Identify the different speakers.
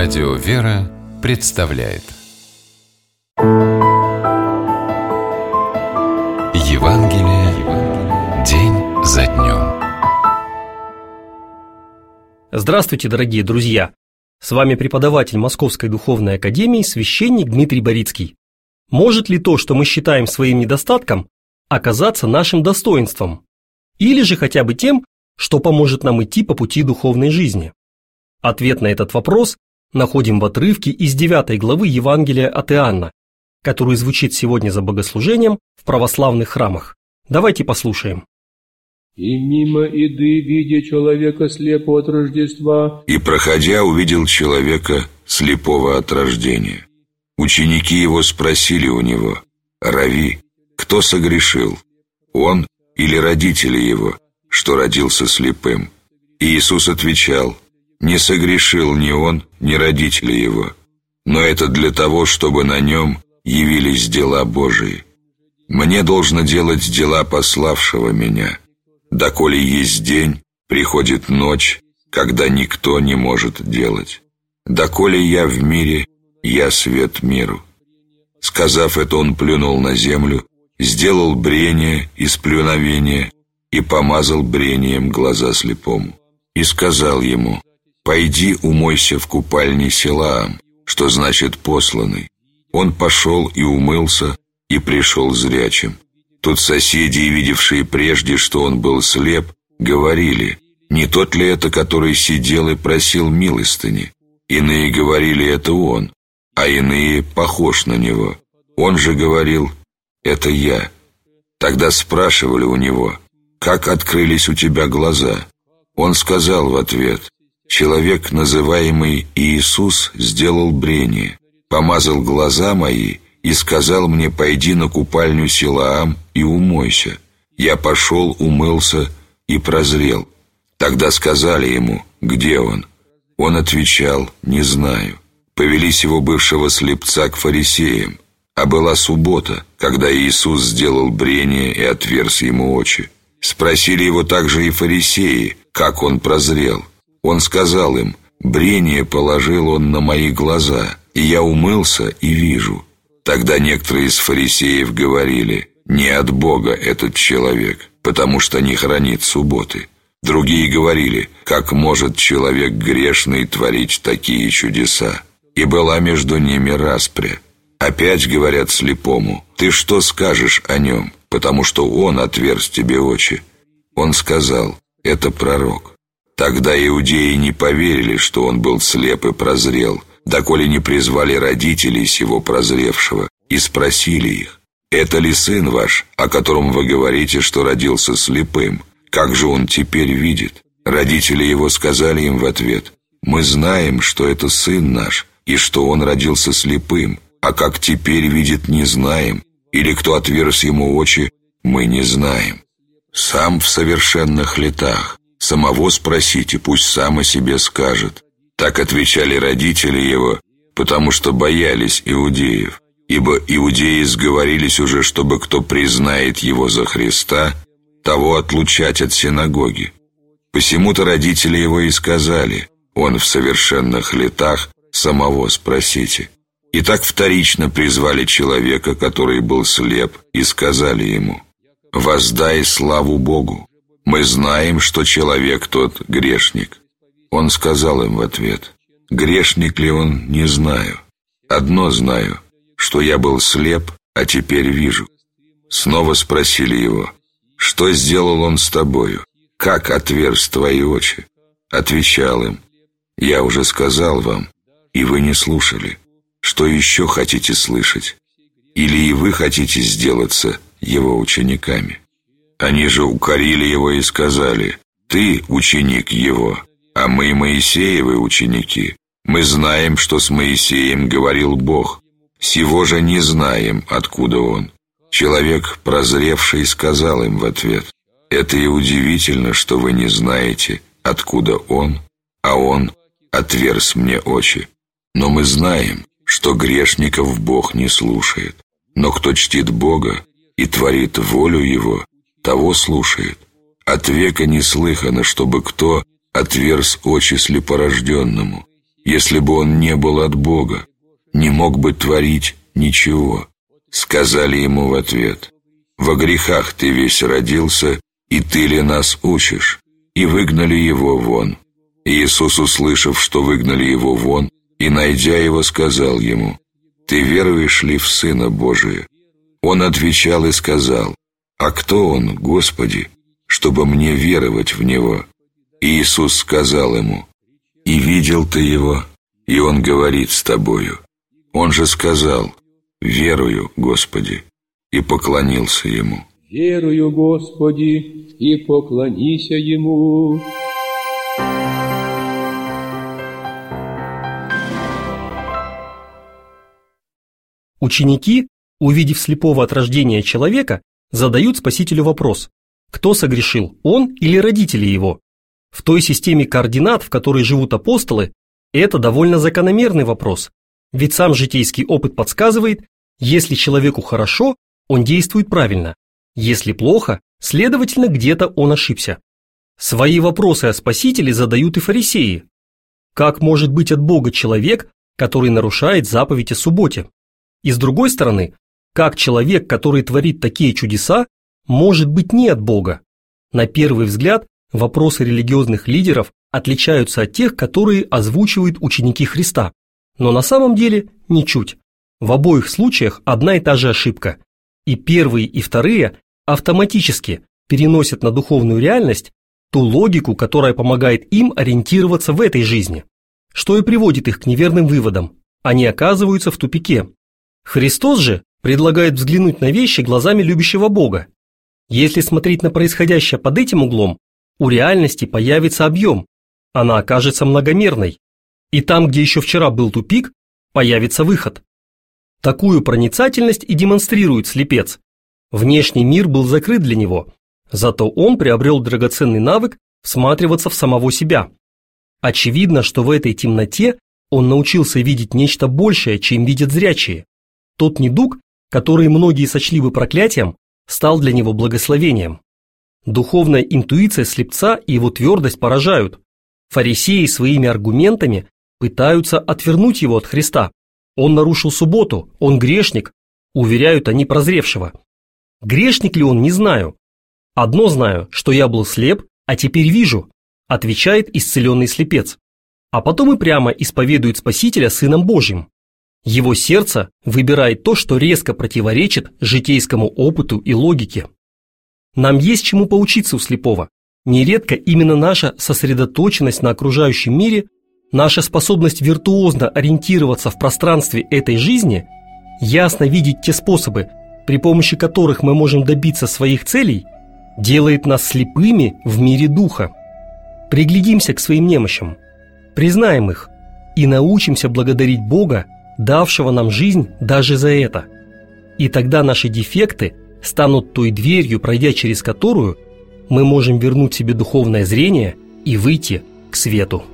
Speaker 1: Радио «Вера» представляет Евангелие день за днем.
Speaker 2: Здравствуйте, дорогие друзья! С вами преподаватель Московской духовной академии, священник Дмитрий Борицкий. Может ли то, что мы считаем своим недостатком, оказаться нашим достоинством? Или же хотя бы тем, что поможет нам идти по пути духовной жизни? Ответ на этот вопрос находим в отрывке из 9 главы Евангелия от Иоанна, который звучит сегодня за богослужением в православных храмах. Давайте послушаем.
Speaker 3: «И мимо иды, видя человека слепого от Рождества,
Speaker 4: и, проходя, увидел человека слепого от рождения. Ученики его спросили у него: Рави, кто согрешил, он или родители его, что родился слепым? И Иисус отвечал: не согрешил ни он, ни родители его, но это для того, чтобы на нем явились дела Божии. Мне должно делать дела пославшего меня. Доколе есть день, приходит ночь, когда никто не может делать. Доколе я в мире, я свет миру». Сказав это, он плюнул на землю, сделал брение из плюновения и помазал брением глаза слепому. И сказал ему: «Пойди умойся в купальне Силаам», что значит «посланный». Он пошел и умылся, и пришел зрячим. Тут соседи, видевшие прежде, что он был слеп, говорили: не тот ли это, который сидел и просил милостыни? Иные говорили: это он, а иные: похож на него. Он же говорил: это я. Тогда спрашивали у него: как открылись у тебя глаза? Он сказал в ответ: человек, называемый Иисус, сделал брение, помазал глаза мои и сказал мне: пойди на купальню Силаам и умойся. Я пошел, умылся и прозрел. Тогда сказали ему: где он? Он отвечал: не знаю. Повели сего бывшего слепца к фарисеям. А была суббота, когда Иисус сделал брение и отверз ему очи. Спросили его также и фарисеи, как он прозрел. Он сказал им: брение положил он на мои глаза, и я умылся и вижу. Тогда некоторые из фарисеев говорили: не от Бога этот человек, потому что не хранит субботы. Другие говорили: как может человек грешный творить такие чудеса? И была между ними распря. Опять говорят слепому: ты что скажешь о нем, потому что он отверз тебе очи? Он сказал: это пророк. Тогда иудеи не поверили, что он был слеп и прозрел, доколе не призвали родителей сего прозревшего и спросили их: это ли сын ваш, о котором вы говорите, что родился слепым? Как же он теперь видит? Родители его сказали им в ответ: мы знаем, что это сын наш, и что он родился слепым, а как теперь видит, не знаем, или кто отверз ему очи, мы не знаем. Сам в совершенных летах, самого спросите, пусть сам о себе скажет». Так отвечали родители его, потому что боялись иудеев, ибо иудеи сговорились уже, чтобы кто признает его за Христа, того отлучать от синагоги. Посему-то родители его и сказали: он в совершенных летах, самого спросите. И так вторично призвали человека, который был слеп, и сказали ему: воздай славу Богу, мы знаем, что человек тот грешник. Он сказал им в ответ: грешник ли он, не знаю. Одно знаю, что я был слеп, а теперь вижу. Снова спросили его: что сделал он с тобою? Как отверз твои очи? Отвечал им: я уже сказал вам, и вы не слушали. Что еще хотите слышать? Или и вы хотите сделаться его учениками? Они же укорили его и сказали: ты ученик его, а мы Моисеевы ученики. Мы знаем, что с Моисеем говорил Бог. Сего же не знаем, откуда он. Человек, прозревший, сказал им в ответ: это и удивительно, что вы не знаете, откуда он, а он отверз мне очи. Но мы знаем, что грешников Бог не слушает. Но кто чтит Бога и творит волю Его, того слушает. От века не слыхано, чтобы кто отверз очи слепорожденному. если бы он не был от Бога, не мог бы творить ничего. Сказали ему в ответ: во грехах ты весь родился, и ты ли нас учишь? И выгнали его вон. Иисус, услышав, что выгнали его вон, и, найдя его, сказал ему: ты веруешь ли в Сына Божия? Он отвечал и сказал: а кто он, Господи, чтобы мне веровать в него? И Иисус сказал ему: и видел ты его, и он говорит с тобою. Он же сказал: верую, Господи, и поклонился ему.
Speaker 3: Верую, Господи, и поклонися ему.
Speaker 2: Ученики, увидев слепого от рождения человека, задают Спасителю вопрос: кто согрешил, он или родители его? В той системе координат, в которой живут апостолы, это довольно закономерный вопрос, ведь сам житейский опыт подсказывает: если человеку хорошо, он действует правильно, если плохо, следовательно, где-то он ошибся. Свои вопросы о Спасителе задают и фарисеи. Как может быть от Бога человек, который нарушает заповедь о субботе? И с другой стороны, как человек, который творит такие чудеса, может быть не от Бога? На первый взгляд, вопросы религиозных лидеров отличаются от тех, которые озвучивают ученики Христа. Но на самом деле ничуть. В обоих случаях одна и та же ошибка. И первые, и вторые автоматически переносят на духовную реальность ту логику, которая помогает им ориентироваться в этой жизни, что и приводит их к неверным выводам. Они оказываются в тупике. Христос же предлагает взглянуть на вещи глазами любящего Бога. Если смотреть на происходящее под этим углом, у реальности появится объем, она окажется многомерной. И там, где еще вчера был тупик, появится выход. Такую проницательность и демонстрирует слепец. Внешний мир был закрыт для него, зато он приобрел драгоценный навык всматриваться в самого себя. Очевидно, что в этой темноте он научился видеть нечто большее, чем видят зрячие. Тот недуг, который многие сочли бы проклятием, стал для него благословением. Духовная интуиция слепца и его твердость поражают. Фарисеи своими аргументами пытаются отвернуть его от Христа. Он нарушил субботу, он грешник, уверяют они прозревшего. Грешник ли он, не знаю. Одно знаю, что я был слеп, а теперь вижу, отвечает исцеленный слепец. А потом и прямо исповедует Спасителя Сыном Божьим. Его сердце выбирает то, что резко противоречит житейскому опыту и логике. Нам есть чему поучиться у слепого. Нередко именно наша сосредоточенность на окружающем мире, наша способность виртуозно ориентироваться в пространстве этой жизни, ясно видеть те способы, при помощи которых мы можем добиться своих целей, делает нас слепыми в мире духа. Приглядимся к своим немощам, признаем их и научимся благодарить Бога, давшего нам жизнь даже за это. И тогда наши дефекты станут той дверью, пройдя через которую мы можем вернуть себе духовное зрение и выйти к свету.